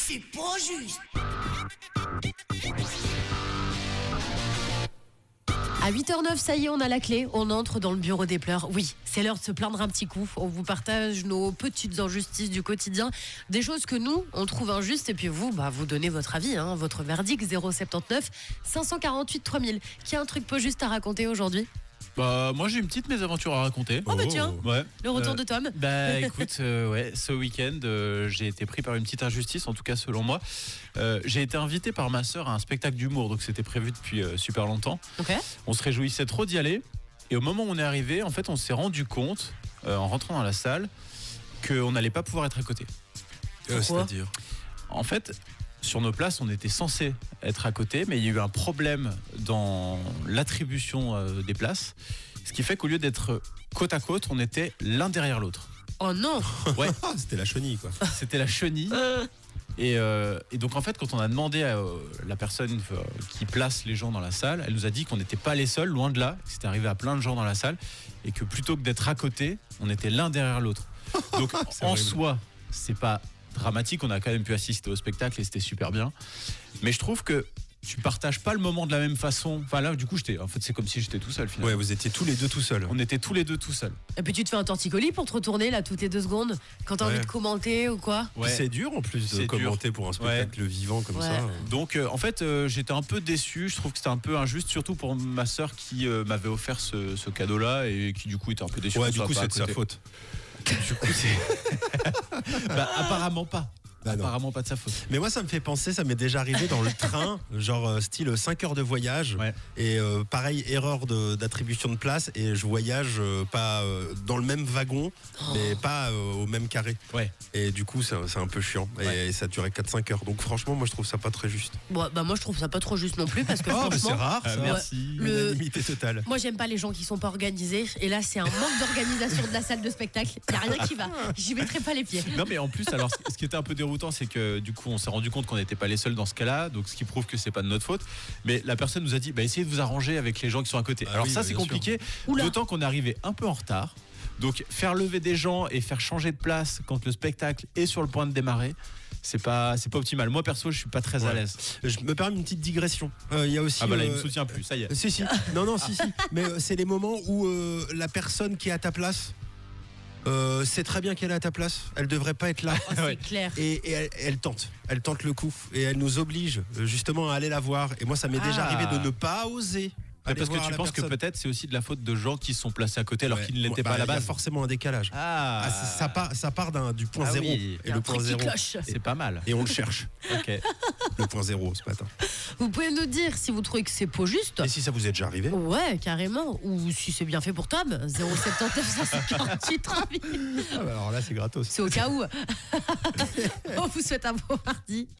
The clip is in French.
C'est pas juste. À 8h09, ça y est, on a la clé. On entre dans le bureau des pleurs. Oui, c'est l'heure de se plaindre un petit coup. On vous partage nos petites injustices du quotidien. Des choses que nous, on trouve injustes. Et puis vous, vous donnez votre avis, votre verdict. 079 548 3000. Qui a un truc pas juste à raconter aujourd'hui? Moi j'ai une petite mésaventure à raconter. Oh tiens, ouais. Le retour de Tom. Écoute, ce week-end j'ai été pris par une petite injustice, en tout cas selon moi. J'ai été invité par ma sœur à un spectacle d'humour, donc c'était prévu depuis super longtemps. Ok. On se réjouissait trop d'y aller, et au moment où on est arrivé, en fait on s'est rendu compte, en rentrant dans la salle, qu'on n'allait pas pouvoir être à côté. C'est-à-dire En fait, sur nos places, on était censé être à côté, mais il y a eu un problème dans l'attribution des places, ce qui fait qu'au lieu d'être côte à côte, on était l'un derrière l'autre. Oh non. Ouais, c'était la chenille, quoi. c'était la chenille. Et donc en fait, quand on a demandé à la personne qui place les gens dans la salle, elle nous a dit qu'on n'était pas les seuls, loin de là, que c'était arrivé à plein de gens dans la salle, et que plutôt que d'être à côté, on était l'un derrière l'autre. Donc en horrible. soi, c'est pas dramatique, on a quand même pu assister au spectacle et c'était super bien. Mais je trouve que tu partages pas le moment de la même façon. Enfin là, du coup, c'est comme si j'étais tout seul finalement. Ouais, vous étiez tous les deux tout seuls. On était tous les deux tout seuls. Et puis tu te fais un torticolis pour te retourner là toutes les 2 secondes quand t'as envie de commenter ou quoi. Puis c'est dur en plus de C'est commenter pour un spectacle vivant comme ça. Donc en fait j'étais un peu déçu, je trouve que c'était un peu injuste, surtout pour ma sœur qui m'avait offert ce cadeau-là et qui du coup était un peu déçue. Ouais, qu'on du soit coup pas à c'est de sa côté. faute. Du coup c'est... apparemment pas. Bah non. Apparemment pas de sa faute. Mais moi ça me fait penser, ça m'est déjà arrivé dans le train, genre style 5 heures de voyage. Ouais. Et pareil, erreur d'attribution de place. Et je voyage pas dans le même wagon, mais pas au même carré. Ouais. Et du coup c'est un peu chiant. Et ça durait 4-5 heures. Donc franchement moi je trouve ça pas très juste. Bon, moi je trouve ça pas trop juste non plus parce que Oh mais franchement. c'est rare ça. Merci. Unanimité totale. Moi j'aime pas les gens qui sont pas organisés et là c'est un manque d'organisation de la salle de spectacle. Y a rien qui va. J'y mettrai pas les pieds. Non mais en plus alors ce qui était un peu déroutant c'est que du coup on s'est rendu compte qu'on n'était pas les seuls dans ce cas-là, donc ce qui prouve que c'est pas de notre faute, mais la personne nous a dit essayez de vous arranger avec les gens qui sont à côté. Alors oui, ça bah, c'est bien compliqué, Oula. d'autant qu'on est arrivé un peu en retard. Donc faire lever des gens et faire changer de place quand le spectacle est sur le point de démarrer, c'est pas optimal. Moi perso je suis pas très à l'aise. Je me permets une petite digression. Il y a aussi. Là il me soutient plus, ça y est. Si. Non, si. Mais c'est les moments où la personne qui est à ta place sait très bien qu'elle est à ta place. Elle devrait pas être là. Oh, c'est clair. Et elle tente. Elle tente le coup. Et elle nous oblige justement à aller la voir. Et moi, ça m'est déjà arrivé de ne pas oser. aller Parce que voir tu la penses que personne. peut-être c'est aussi de la faute de gens qui se sont placés à côté alors Ouais. qu'ils ne l'étaient pas à la Il y a base. forcément un décalage. Ça part du point zéro. oui. Et le point Truc qui zéro. cloche. C'est pas mal. Et on le cherche. Ok. Le point zéro ce matin. Vous pouvez nous dire si vous trouvez que c'est pas juste. Et si ça vous est déjà arrivé? Ouais, carrément. Ou si c'est bien fait pour Tom. 079 548 3000. Alors là, c'est gratos. C'est au cas où. On vous souhaite un bon mardi.